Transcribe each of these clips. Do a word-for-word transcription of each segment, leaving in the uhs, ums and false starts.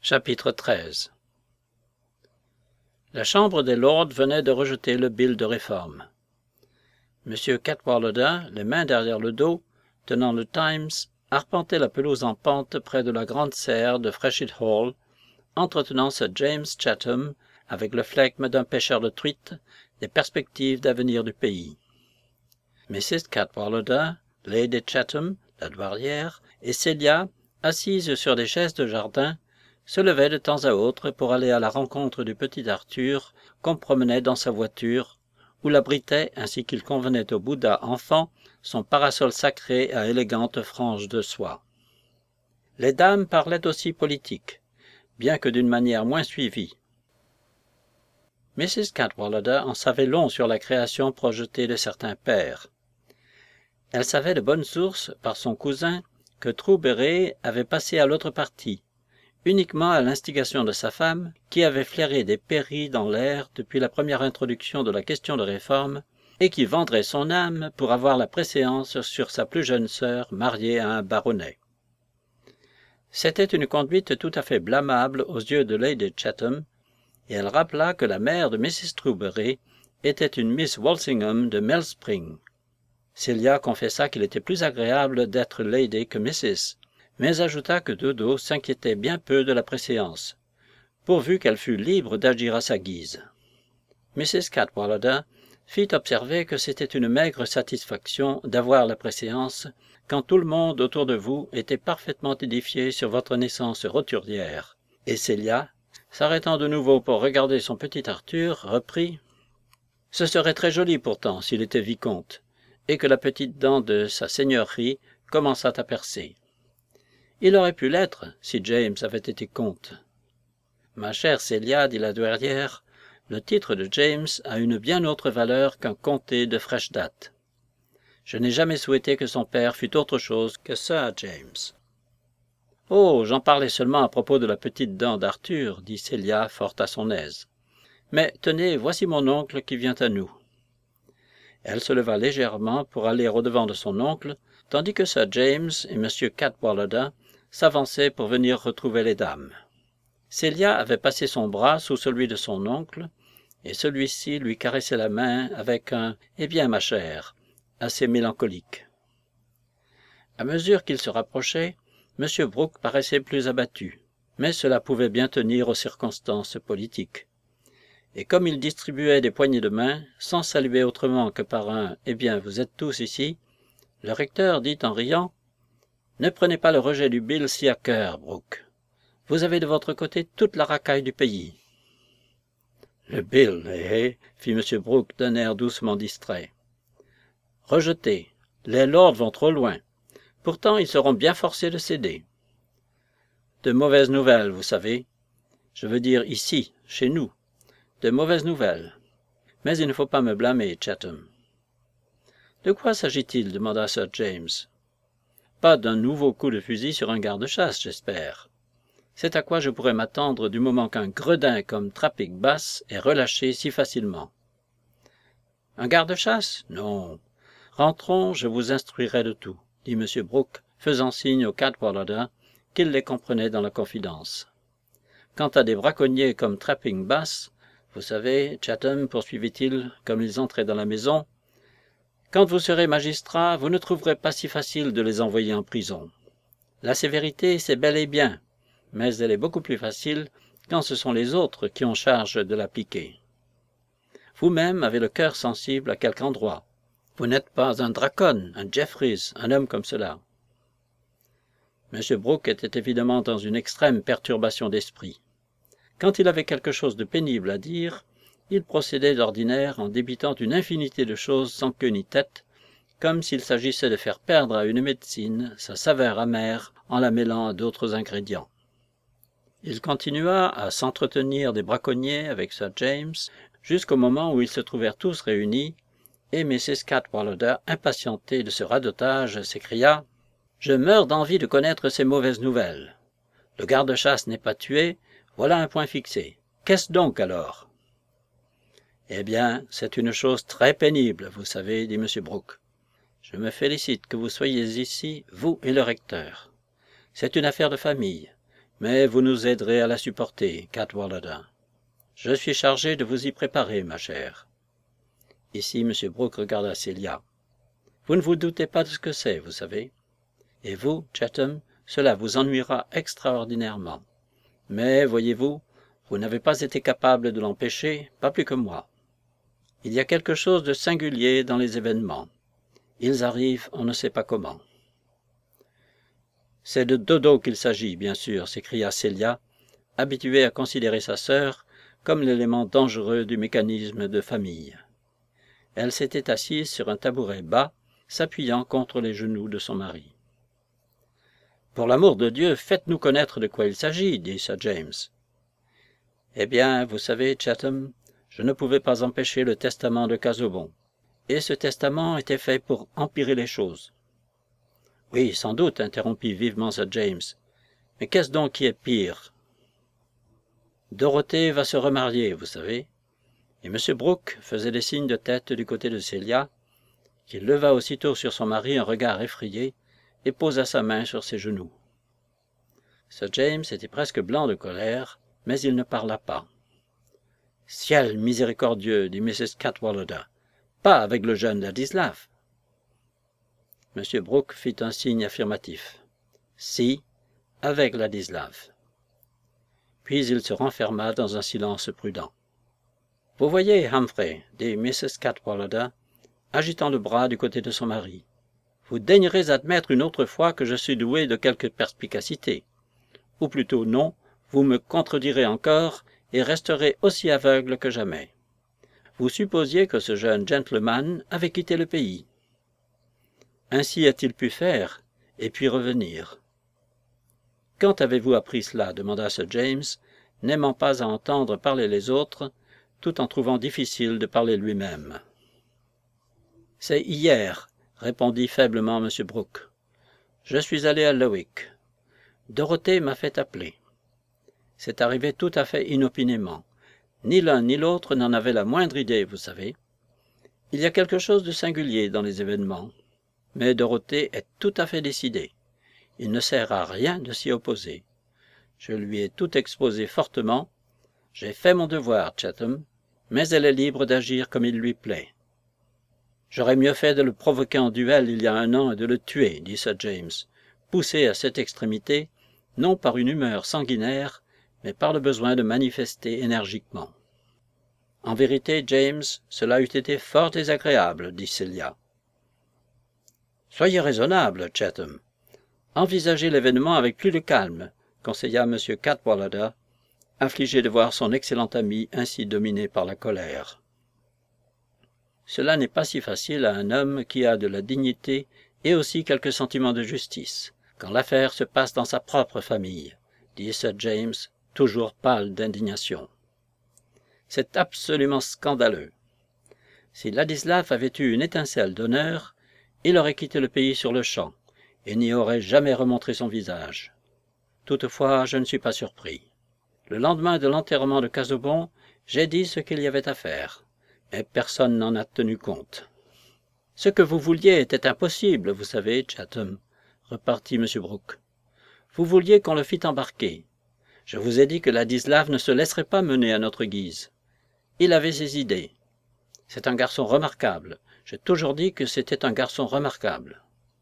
Chapitre treize. La Chambre des Lords venait de rejeter le bill de réforme. M. Cadwallader, les mains derrière le dos, tenant le Times, arpentait la pelouse en pente près de la grande serre de Freshett Hall, entretenant Sir James Chatham, avec le flegme d'un pêcheur de truites, des perspectives d'avenir du pays. Missus Cadwallader, Lady Chatham, la douairière, et Célia, assises sur des chaises de jardin, se levaient de temps à autre pour aller à la rencontre du petit Arthur qu'on promenait dans sa voiture, où l'abritait, ainsi qu'il convenait au Bouddha enfant, son parasol sacré à élégante frange de soie. Les dames parlaient aussi politique, bien que d'une manière moins suivie. Missus Cadwallader en savait long sur la création projetée de certains pères. Elle savait de bonne source, par son cousin, que Trouberé avait passé à l'autre parti, uniquement à l'instigation de sa femme, qui avait flairé des pairies dans l'air depuis la première introduction de la question de réforme, et qui vendrait son âme pour avoir la préséance sur sa plus jeune sœur mariée à un baronnet. C'était une conduite tout à fait blâmable aux yeux de Lady Chatham, et elle rappela que la mère de Missus Trouberé était une Miss Walsingham de Mellspring. Célia confessa qu'il était plus agréable d'être Lady que Missus, mais ajouta que Dodo s'inquiétait bien peu de la préséance, pourvu qu'elle fût libre d'agir à sa guise. Missus Cadwallader fit observer que c'était une maigre satisfaction d'avoir la préséance quand tout le monde autour de vous était parfaitement édifié sur votre naissance roturière, et Célia, s'arrêtant de nouveau pour regarder son petit Arthur, reprit « Ce serait très joli pourtant s'il était vicomte, et que la petite dent de sa seigneurie commençât à percer. Il aurait pu l'être si James avait été comte. » « Ma chère Célia, dit la douairière, le titre de James a une bien autre valeur qu'un comté de fraîche date. Je n'ai jamais souhaité que son père fût autre chose que Sir James. »« Oh, j'en parlais seulement à propos de la petite dent d'Arthur, dit Célia fort à son aise. Mais tenez, voici mon oncle qui vient à nous. » Elle se leva légèrement pour aller au-devant de son oncle, tandis que Sir James et M. Cadwallader s'avançaient pour venir retrouver les dames. Célia avait passé son bras sous celui de son oncle, et celui-ci lui caressait la main avec un « Eh bien, ma chère » assez mélancolique. À mesure qu'ils se rapprochaient, M. Brooke paraissait plus abattu, mais cela pouvait bien tenir aux circonstances politiques. Et comme il distribuait des poignées de main, sans saluer autrement que par un « Eh bien, vous êtes tous ici », le recteur dit en riant « Ne prenez pas le rejet du bill si à cœur, Brooke. Vous avez de votre côté toute la racaille du pays. » « Le bill, eh, eh, fit M. Brooke d'un air doucement distrait. « Rejeté. Les lords vont trop loin. Pourtant, ils seront bien forcés de céder. De mauvaises nouvelles, vous savez. Je veux dire ici, chez nous. De mauvaises nouvelles. Mais il ne faut pas me blâmer, Chatham. »« De quoi s'agit-il » demanda Sir James. « Pas d'un nouveau coup de fusil sur un garde-chasse, j'espère. C'est à quoi je pourrais m'attendre du moment qu'un gredin comme Trappig-Bass est relâché si facilement. »« Un garde-chasse ? Non. Rentrons, je vous instruirai de tout, » dit M. Brooke, faisant signe au Cadwallader qu'il les comprenait dans la confidence. « Quant à des braconniers comme Trappig-Bass, vous savez, Chatham, poursuivit-il, comme ils entraient dans la maison, quand vous serez magistrat, vous ne trouverez pas si facile de les envoyer en prison. La sévérité, c'est bel et bien, mais elle est beaucoup plus facile quand ce sont les autres qui ont charge de l'appliquer. Vous-même avez le cœur sensible à quelque endroit. Vous n'êtes pas un Dracon, un Jeffreys, un homme comme cela. » M. Brooke était évidemment dans une extrême perturbation d'esprit. Quand il avait quelque chose de pénible à dire, il procédait d'ordinaire en débitant une infinité de choses sans queue ni tête, comme s'il s'agissait de faire perdre à une médecine sa saveur amère en la mêlant à d'autres ingrédients. Il continua à s'entretenir des braconniers avec Sir James jusqu'au moment où ils se trouvèrent tous réunis, et Missus Cadwallader, impatientée de ce radotage, s'écria « Je meurs d'envie de connaître ces mauvaises nouvelles. Le garde-chasse n'est pas tué, voilà un point fixé. Qu'est-ce donc alors ?»« Eh bien, c'est une chose très pénible, vous savez, dit M. Brooke. Je me félicite que vous soyez ici, vous et le recteur. C'est une affaire de famille, mais vous nous aiderez à la supporter, Cadwallader. Je suis chargé de vous y préparer, ma chère. » Ici, M. Brooke regarda Célia. « Vous ne vous doutez pas de ce que c'est, vous savez. Et vous, Chatham, cela vous ennuiera extraordinairement. Mais, voyez-vous, vous n'avez pas été capable de l'empêcher, pas plus que moi. Il y a quelque chose de singulier dans les événements. Ils arrivent, on ne sait pas comment. » « C'est de dodo qu'il s'agit, bien sûr, » s'écria Célia, habituée à considérer sa sœur comme l'élément dangereux du mécanisme de famille. Elle s'était assise sur un tabouret bas, s'appuyant contre les genoux de son mari. « Pour l'amour de Dieu, faites-nous connaître de quoi il s'agit, » dit Sir James. « Eh bien, vous savez, Chatham, je ne pouvais pas empêcher le testament de Casaubon, et ce testament était fait pour empirer les choses. »« Oui, sans doute, » interrompit vivement Sir James. « Mais qu'est-ce donc qui est pire ? Dorothée va se remarier, vous savez. » Et M. Brooke faisait des signes de tête du côté de Célia, qui leva aussitôt sur son mari un regard effrayé et posa sa main sur ses genoux. Sir James était presque blanc de colère, mais il ne parla pas. « Ciel miséricordieux, dit Missus Cadwallader, pas avec le jeune Ladislas. » M. Brooke fit un signe affirmatif. « Si, avec Ladislas. » Puis il se renferma dans un silence prudent. « Vous voyez, Humphrey, dit Missus Cadwallader, agitant le bras du côté de son mari, vous daignerez admettre une autre fois que je suis doué de quelque perspicacité. Ou plutôt non, vous me contredirez encore et resterez aussi aveugle que jamais. Vous supposiez que ce jeune gentleman avait quitté le pays. Ainsi a-t-il pu faire, et puis revenir. »« Quand avez-vous appris cela » demanda Sir James, n'aimant pas à entendre parler les autres, tout en trouvant difficile de parler lui-même. « C'est hier, » répondit faiblement M. Brooke. « Je suis allé à Lowick. Dorothée m'a fait appeler. C'est arrivé tout à fait inopinément. Ni l'un ni l'autre n'en avait la moindre idée, vous savez. Il y a quelque chose de singulier dans les événements. Mais Dorothée est tout à fait décidée. Il ne sert à rien de s'y opposer. Je lui ai tout exposé fortement. J'ai fait mon devoir, Chatham, mais elle est libre d'agir comme il lui plaît. »« J'aurais mieux fait de le provoquer en duel il y a un an et de le tuer, » dit Sir James, poussé à cette extrémité, non par une humeur sanguinaire, mais par le besoin de manifester énergiquement. « En vérité, James, cela eût été fort désagréable, » dit Célia. « Soyez raisonnable, Chatham. Envisagez l'événement avec plus de calme, » conseilla M. Cadwallader, affligé de voir son excellent ami ainsi dominé par la colère. « Cela n'est pas si facile à un homme qui a de la dignité et aussi quelques sentiments de justice, quand l'affaire se passe dans sa propre famille, » dit Sir James, toujours pâle d'indignation. « C'est absolument scandaleux. Si Ladislas avait eu une étincelle d'honneur, il aurait quitté le pays sur le champ, et n'y aurait jamais remontré son visage. Toutefois, je ne suis pas surpris. Le lendemain de l'enterrement de Casaubon, j'ai dit ce qu'il y avait à faire, mais personne n'en a tenu compte. Ce que vous vouliez était impossible, vous savez, Chatham, repartit M. Brooke. Vous vouliez qu'on le fît embarquer. Je vous ai dit que Ladislas ne se laisserait pas mener à notre guise. Il avait ses idées. C'est un garçon remarquable. J'ai toujours dit que c'était un garçon remarquable. »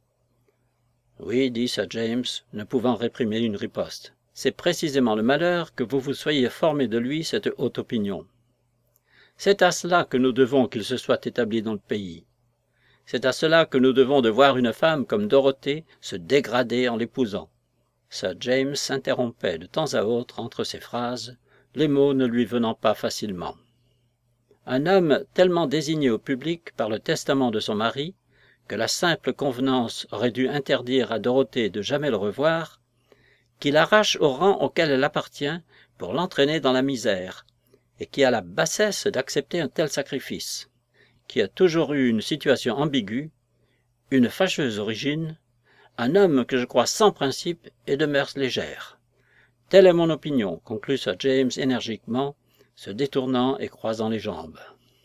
Oui, dit Sir James, ne pouvant réprimer une riposte. C'est précisément le malheur que vous vous soyez formé de lui cette haute opinion. C'est à cela que nous devons qu'il se soit établi dans le pays. C'est à cela que nous devons de voir une femme comme Dorothée se dégrader en l'épousant. Sir James s'interrompait de temps à autre entre ses phrases, les mots ne lui venant pas facilement. Un homme tellement désigné au public par le testament de son mari, que la simple convenance aurait dû interdire à Dorothée de jamais le revoir, qui l'arrache au rang auquel elle appartient pour l'entraîner dans la misère, et qui a la bassesse d'accepter un tel sacrifice, qui a toujours eu une situation ambiguë, une fâcheuse origine, un homme que je crois sans principe et de mœurs légères. Telle est mon opinion, conclut Sir James énergiquement, se détournant et croisant les jambes.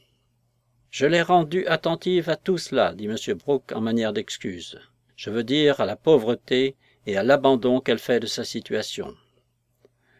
« Je l'ai rendue attentive à tout cela, » dit M. Brooke en manière d'excuse. « Je veux dire à la pauvreté et à l'abandon qu'elle fait de sa situation.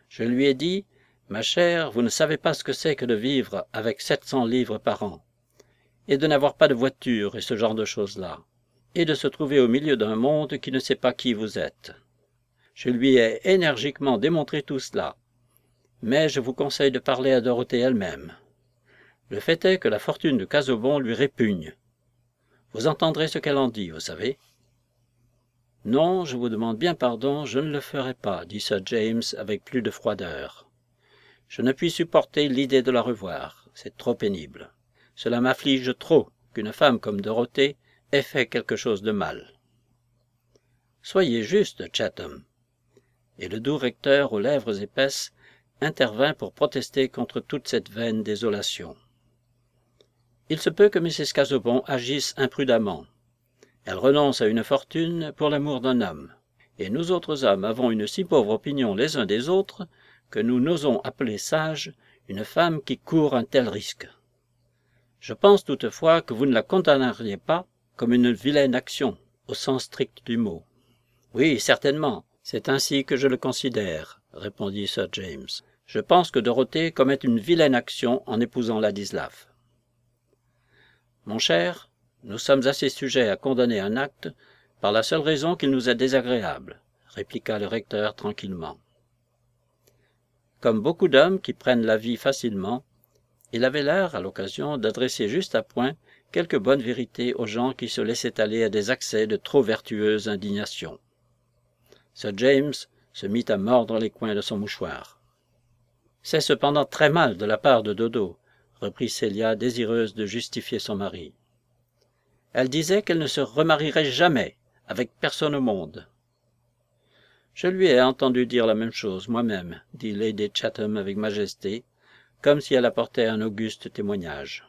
Je lui ai dit, « Ma chère, vous ne savez pas ce que c'est que de vivre avec sept cents livres par an, et de n'avoir pas de voiture et ce genre de choses-là, et de se trouver au milieu d'un monde qui ne sait pas qui vous êtes. » Je lui ai énergiquement démontré tout cela, mais je vous conseille de parler à Dorothée elle-même. Le fait est que la fortune de Casaubon lui répugne. Vous entendrez ce qu'elle en dit, vous savez. « Non, je vous demande bien pardon, je ne le ferai pas, dit Sir James avec plus de froideur. Je ne puis supporter l'idée de la revoir, c'est trop pénible. Cela m'afflige trop qu'une femme comme Dorothée ait fait quelque chose de mal. » Soyez juste, Chatham. Et le doux recteur aux lèvres épaisses intervint pour protester contre toute cette vaine désolation. Il se peut que Mrs Casaubon agisse imprudemment. Elle renonce à une fortune pour l'amour d'un homme, et nous autres hommes avons une si pauvre opinion les uns des autres que nous n'osons appeler sage une femme qui court un tel risque. Je pense toutefois que vous ne la condamneriez pas comme une vilaine action, au sens strict du mot. « Oui, certainement, c'est ainsi que je le considère, » répondit Sir James. « Je pense que Dorothée commet une vilaine action en épousant Ladislas. »« Mon cher, nous sommes assez sujets à condamner un acte par la seule raison qu'il nous est désagréable, » répliqua le recteur tranquillement. Comme beaucoup d'hommes qui prennent la vie facilement, il avait l'air, à l'occasion, d'adresser juste à point quelques bonnes vérités aux gens qui se laissaient aller à des accès de trop vertueuse indignation. Sir James se mit à mordre les coins de son mouchoir. « C'est cependant très mal de la part de Dodo, » reprit Célia, désireuse de justifier son mari. « Elle disait qu'elle ne se remarierait jamais, avec personne au monde. »« Je lui ai entendu dire la même chose, moi-même, » dit Lady Chatham avec majesté, comme si elle apportait un auguste témoignage.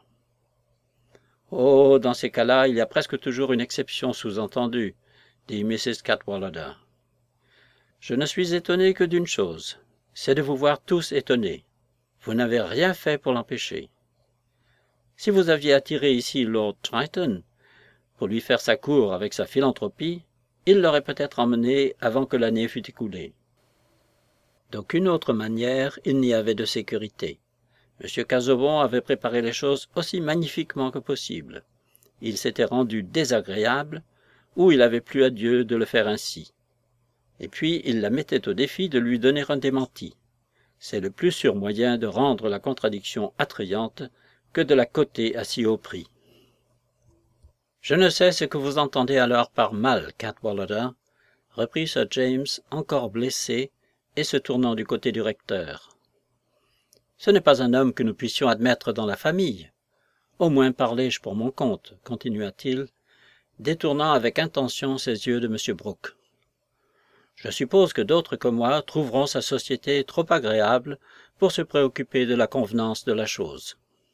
« Oh, dans ces cas-là, il y a presque toujours une exception sous-entendue, » dit Mrs Cadwallader. « Je ne suis étonné que d'une chose, c'est de vous voir tous étonnés. Vous n'avez rien fait pour l'empêcher. Si vous aviez attiré ici Lord Triton pour lui faire sa cour avec sa philanthropie, il l'aurait peut-être emmené avant que l'année fût écoulée. D'aucune autre manière, il n'y avait de sécurité. M. Casaubon avait préparé les choses aussi magnifiquement que possible. Il s'était rendu désagréable, ou il avait plu à Dieu de le faire ainsi. Et puis il la mettait au défi de lui donner un démenti. C'est le plus sûr moyen de rendre la contradiction attrayante que de la coter à si haut prix. « Je ne sais ce que vous entendez alors par mal, Cadwallader, » reprit Sir James, encore blessé, et se tournant du côté du recteur. « Ce n'est pas un homme que nous puissions admettre dans la famille. Au moins parlé-je pour mon compte, » continua-t-il, détournant avec intention ses yeux de M. Brooke. « Je suppose que d'autres que moi trouveront sa société trop agréable pour se préoccuper de la convenance de la chose. »«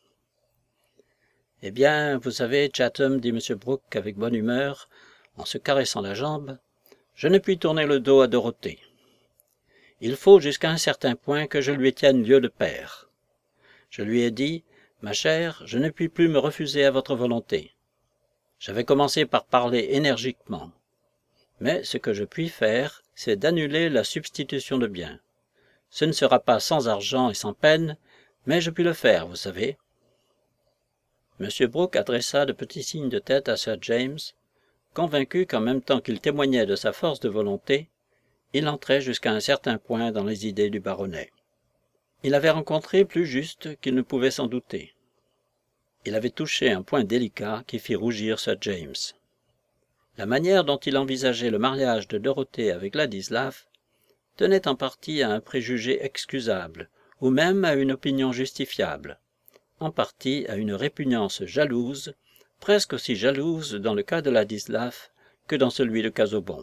Eh bien, vous savez, Chatham, dit M. Brooke avec bonne humeur, en se caressant la jambe, je ne puis tourner le dos à Dorothée. Il faut jusqu'à un certain point que je lui tienne lieu de père. Je lui ai dit, ma chère, je ne puis plus me refuser à votre volonté. J'avais commencé par parler énergiquement. Mais ce que je puis faire, c'est d'annuler la substitution de biens. Ce ne sera pas sans argent et sans peine, mais je puis le faire, vous savez. » M. Brooke adressa de petits signes de tête à Sir James, convaincu qu'en même temps qu'il témoignait de sa force de volonté, il entrait jusqu'à un certain point dans les idées du baronnet. Il avait rencontré plus juste qu'il ne pouvait s'en douter. Il avait touché un point délicat qui fit rougir Sir James. La manière dont il envisageait le mariage de Dorothée avec Ladislas tenait en partie à un préjugé excusable, ou même à une opinion justifiable, en partie à une répugnance jalouse, presque aussi jalouse dans le cas de Ladislas que dans celui de Casaubon.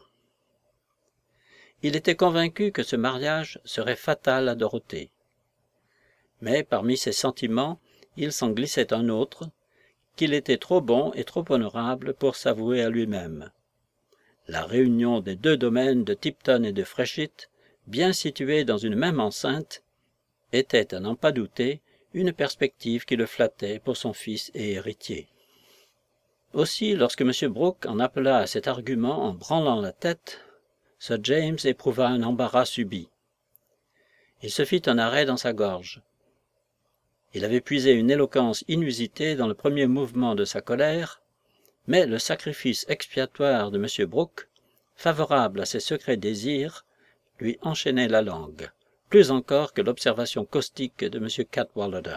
Il était convaincu que ce mariage serait fatal à Dorothée. Mais parmi ses sentiments, il s'en glissait un autre, qu'il était trop bon et trop honorable pour s'avouer à lui-même. La réunion des deux domaines de Tipton et de Frechit, bien situés dans une même enceinte, était, à n'en pas douter, une perspective qui le flattait pour son fils et héritier. Aussi, lorsque M. Brooke en appela à cet argument en branlant la tête, Sir James éprouva un embarras subit. Il se fit un arrêt dans sa gorge. Il avait puisé une éloquence inusitée dans le premier mouvement de sa colère, mais le sacrifice expiatoire de M. Brooke, favorable à ses secrets désirs, lui enchaînait la langue, plus encore que l'observation caustique de M. Cadwallader.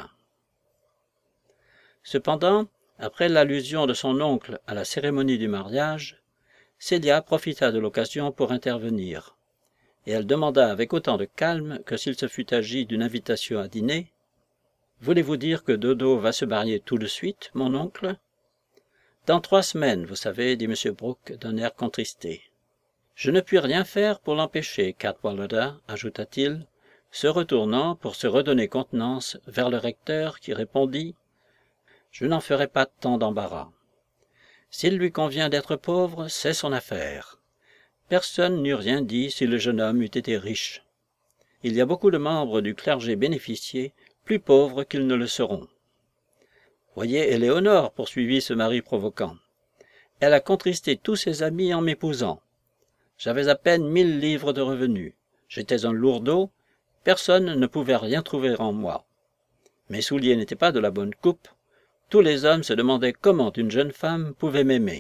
Cependant, après l'allusion de son oncle à la cérémonie du mariage, Célia profita de l'occasion pour intervenir, et elle demanda avec autant de calme que s'il se fût agi d'une invitation à dîner: « Voulez-vous dire que Dodo va se marier tout de suite, mon oncle ?»« Dans trois semaines, vous savez, dit M. Brooke d'un air contristé. »« Je ne puis rien faire pour l'empêcher, Cadwallader, ajouta-t-il, se retournant pour se redonner contenance vers le recteur qui répondit: « Je n'en ferai pas tant d'embarras. S'il lui convient d'être pauvre, c'est son affaire. Personne n'eût rien dit si le jeune homme eût été riche. Il y a beaucoup de membres du clergé bénéficiés, plus pauvres qu'ils ne le seront. Voyez Éléonore, poursuivit ce mari provoquant. Elle a contristé tous ses amis en m'épousant. J'avais à peine mille livres de revenus. J'étais un lourdeau, personne ne pouvait rien trouver en moi. Mes souliers n'étaient pas de la bonne coupe. Tous les hommes se demandaient comment une jeune femme pouvait m'aimer.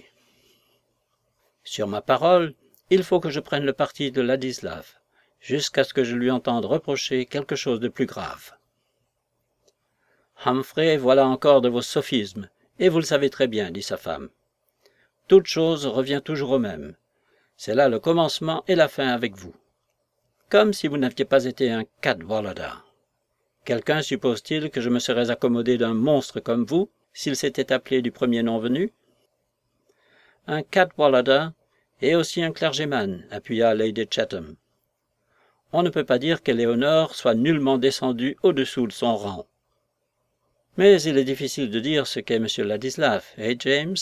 Sur ma parole, il faut que je prenne le parti de Ladislav, jusqu'à ce que je lui entende reprocher quelque chose de plus grave. Humphrey, voilà encore de vos sophismes, et vous le savez très bien, dit sa femme. Toute chose revient toujours au même. C'est là le commencement et la fin avec vous. Comme si vous n'aviez pas été un Cadwallader. Quelqu'un suppose-t-il que je me serais accommodé d'un monstre comme vous, s'il s'était appelé du premier nom venu? Un Cadwallader et aussi un clergyman, appuya Lady Chatham. On ne peut pas dire qu'Éléonore soit nullement descendue au-dessous de son rang. Mais il est difficile de dire ce qu'est M. Ladislav, eh, James?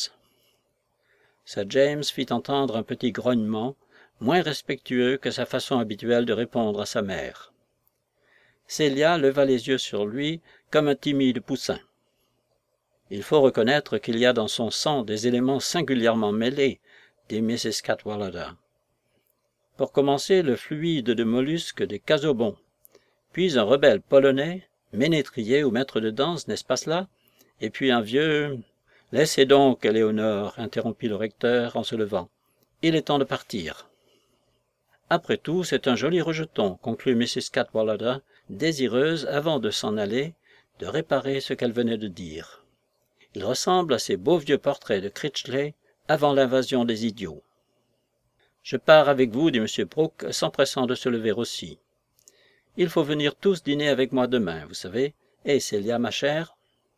Sir James fit entendre un petit grognement, moins respectueux que sa façon habituelle de répondre à sa mère. Célia leva les yeux sur lui comme un timide poussin. Il faut reconnaître qu'il y a dans son sang des éléments singulièrement mêlés, dit Missus Cadwallader. Pour commencer, le fluide de mollusques des casaubons, puis un rebelle polonais, ménétrier ou maître de danse, n'est-ce pas cela? Et puis un vieux... Laissez donc, Éléonore, interrompit le recteur en se levant. Il est temps de partir. Après tout, c'est un joli rejeton, conclut Missus Cadwallader, désireuse, avant de s'en aller, de réparer ce qu'elle venait de dire. Il ressemble à ces beaux vieux portraits de Critchley avant l'invasion des idiots. Je pars avec vous, dit M. Brooke, s'empressant de se lever aussi. Il faut venir tous dîner avec moi demain, vous savez. Eh, Célia, ma chère?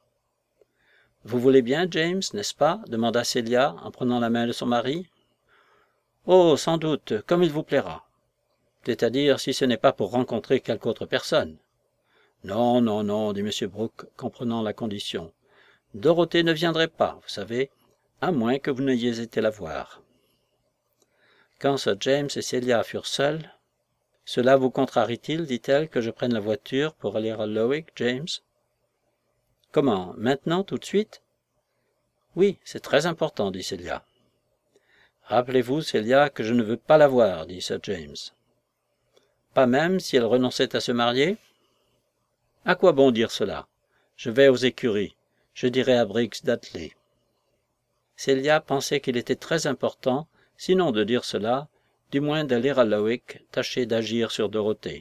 Vous voulez bien, James, n'est-ce pas? Demanda Célia, en prenant la main de son mari. Oh, sans doute, comme il vous plaira. C'est-à-dire si ce n'est pas pour rencontrer quelque autre personne. Non, non, non, dit M. Brooke, comprenant la condition. Dorothée ne viendrait pas, vous savez, à moins que vous n'ayez été la voir. Quand Sir James et Célia furent seuls, « Cela vous contrarie-t-il, dit-elle, que je prenne la voiture pour aller à Lowick, James? »« Comment, maintenant, tout de suite? »« Oui, c'est très important, dit Célia. »« Rappelez-vous, Célia, que je ne veux pas la voir, dit Sir James. »« Pas même si elle renonçait à se marier? »« À quoi bon dire cela? Je vais aux écuries. Je dirai à Briggs d'atteler. » Célia pensait qu'il était très important, sinon de dire cela, du moins d'aller à Lowick, tâcher d'agir sur Dorothée.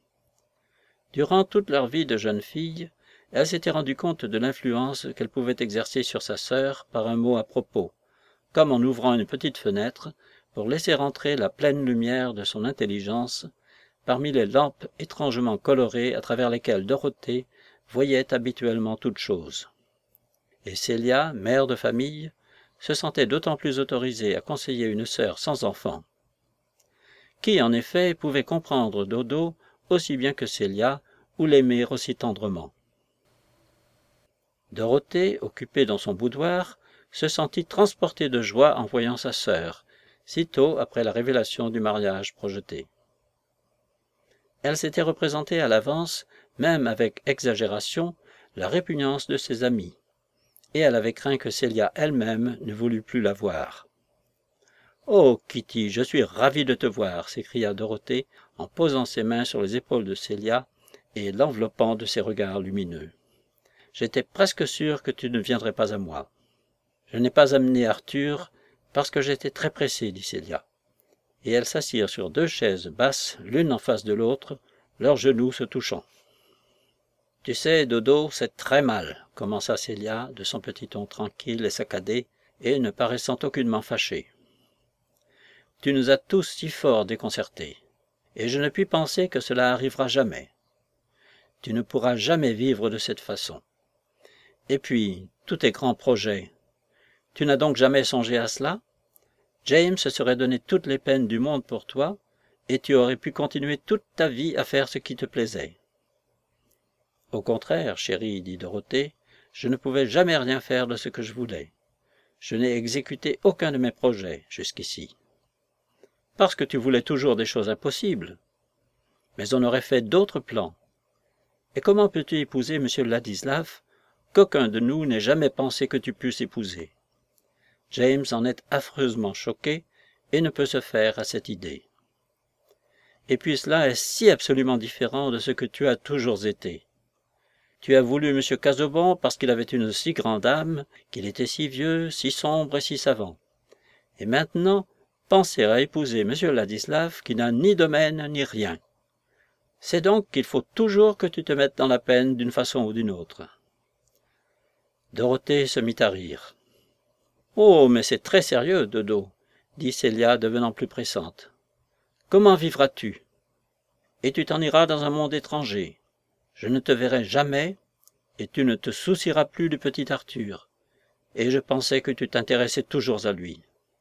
Durant toute leur vie de jeune fille, elle s'était rendue compte de l'influence qu'elle pouvait exercer sur sa sœur par un mot à propos, comme en ouvrant une petite fenêtre pour laisser entrer la pleine lumière de son intelligence parmi les lampes étrangement colorées à travers lesquelles Dorothée voyait habituellement toutes choses. Et Célia, mère de famille, se sentait d'autant plus autorisée à conseiller une sœur sans enfant. Qui, en effet, pouvait comprendre Dodo aussi bien que Célia, ou l'aimer aussi tendrement. Dorothée, occupée dans son boudoir, se sentit transportée de joie en voyant sa sœur, sitôt après la révélation du mariage projeté. Elle s'était représentée à l'avance, même avec exagération, la répugnance de ses amis, et elle avait craint que Célia elle-même ne voulût plus la voir. « Oh, Kitty, je suis ravie de te voir !» s'écria Dorothée en posant ses mains sur les épaules de Célia et l'enveloppant de ses regards lumineux. « J'étais presque sûr que tu ne viendrais pas à moi. Je n'ai pas amené Arthur parce que j'étais très pressée, dit Célia. Et elles s'assirent sur deux chaises basses, l'une en face de l'autre, leurs genoux se touchant. « Tu sais, Dodo, c'est très mal, commença Célia, de son petit ton tranquille et saccadé, et ne paraissant aucunement fâchée. Tu nous as tous si fort déconcertés, et je ne puis penser que cela arrivera jamais. Tu ne pourras jamais vivre de cette façon. Et puis, tous tes grands projets, tu n'as donc jamais songé à cela? James se serait donné toutes les peines du monde pour toi, et tu aurais pu continuer toute ta vie à faire ce qui te plaisait. Au contraire, chérie, dit Dorothée, je ne pouvais jamais rien faire de ce que je voulais. Je n'ai exécuté aucun de mes projets jusqu'ici. Parce que tu voulais toujours des choses impossibles. Mais on aurait fait d'autres plans. Et comment peux-tu épouser M. Ladislav, qu'aucun de nous n'ait jamais pensé que tu pusses épouser? James en est affreusement choqué et ne peut se faire à cette idée. Et puis cela est si absolument différent de ce que tu as toujours été. Tu as voulu M. Casaubon parce qu'il avait une si grande âme, qu'il était si vieux, si sombre et si savant. Et maintenant, penser à épouser M. Ladislav qui n'a ni domaine ni rien. C'est donc qu'il faut toujours que tu te mettes dans la peine d'une façon ou d'une autre. Dorothée se mit à rire. « Oh, mais c'est très sérieux, Dodo, » dit Célia devenant plus pressante. « Comment vivras-tu? Et tu t'en iras dans un monde étranger. Je ne te verrai jamais, et tu ne te soucieras plus du petit Arthur. Et je pensais que tu t'intéressais toujours à lui. »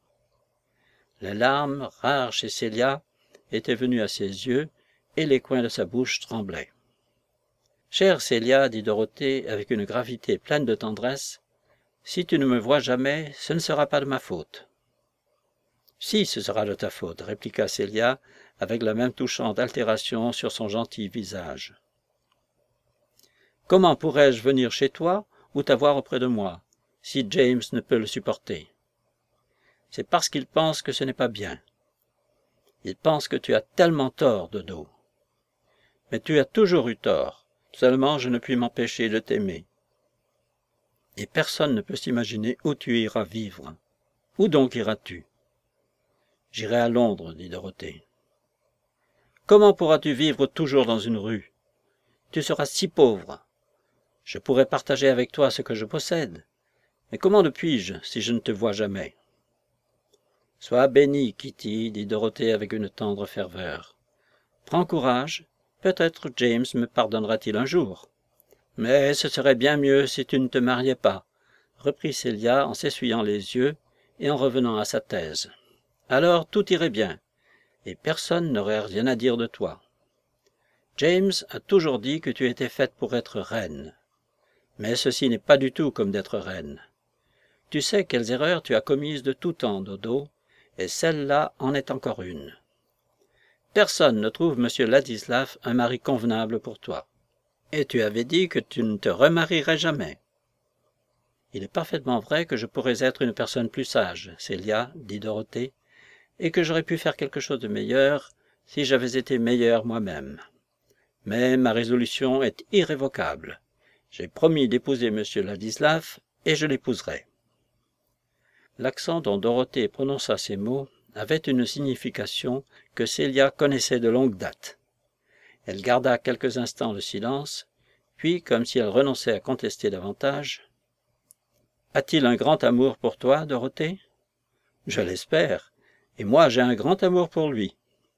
Les larmes, rares chez Célia, étaient venues à ses yeux, et les coins de sa bouche tremblaient. « Chère Célia, dit Dorothée avec une gravité pleine de tendresse, si tu ne me vois jamais, ce ne sera pas de ma faute. »« Si, ce sera de ta faute, » répliqua Célia avec la même touchante altération sur son gentil visage. « Comment pourrais-je venir chez toi ou t'avoir auprès de moi, si James ne peut le supporter? C'est parce qu'il pense que ce n'est pas bien. Il pense que tu as tellement tort, Dodo. Mais tu as toujours eu tort, seulement je ne puis m'empêcher de t'aimer. Et personne ne peut s'imaginer où tu iras vivre. Où donc iras-tu? »« J'irai à Londres, dit Dorothée. »« Comment pourras-tu vivre toujours dans une rue? Tu seras si pauvre. Je pourrais partager avec toi ce que je possède. Mais comment le puis-je si je ne te vois jamais? »« Sois bénie, Kitty, dit Dorothée avec une tendre ferveur. Prends courage, peut-être James me pardonnera-t-il un jour. Mais ce serait bien mieux si tu ne te mariais pas, reprit Célia en s'essuyant les yeux et en revenant à sa thèse. Alors tout irait bien, et personne n'aurait rien à dire de toi. James a toujours dit que tu étais faite pour être reine. Mais ceci n'est pas du tout comme d'être reine. Tu sais quelles erreurs tu as commises de tout temps, Dodo, et celle-là en est encore une. Personne ne trouve M. Ladislav un mari convenable pour toi. Et tu avais dit que tu ne te remarierais jamais. Il est parfaitement vrai que je pourrais être une personne plus sage, Célia, dit Dorothée, et que j'aurais pu faire quelque chose de meilleur si j'avais été meilleure moi-même. Mais ma résolution est irrévocable. J'ai promis d'épouser M. Ladislav, et je l'épouserai. L'accent dont Dorothée prononça ces mots avait une signification que Célia connaissait de longue date. Elle garda quelques instants le silence, puis, comme si elle renonçait à contester davantage, « A-t-il un grand amour pour toi, Dorothée? »« Je l'espère, et moi j'ai un grand amour pour lui. »«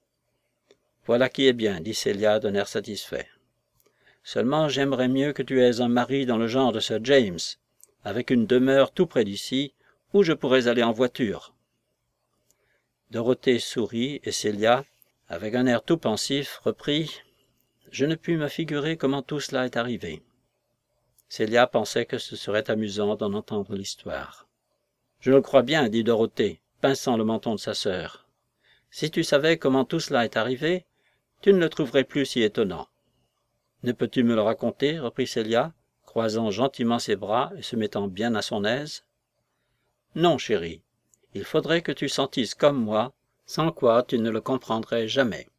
Voilà qui est bien, » dit Célia d'un air satisfait. « Seulement j'aimerais mieux que tu aies un mari dans le genre de Sir James, avec une demeure tout près d'ici, où je pourrais aller en voiture. » Dorothée sourit, et Célia, avec un air tout pensif, reprit « Je ne puis me figurer comment tout cela est arrivé. » Célia pensait que ce serait amusant d'en entendre l'histoire. « Je le crois bien, » dit Dorothée, pinçant le menton de sa sœur. « Si tu savais comment tout cela est arrivé, tu ne le trouverais plus si étonnant. »« Ne peux-tu me le raconter ?» reprit Célia, croisant gentiment ses bras et se mettant bien à son aise. « Non, chérie, il faudrait que tu sentisses comme moi, sans quoi tu ne le comprendrais jamais. »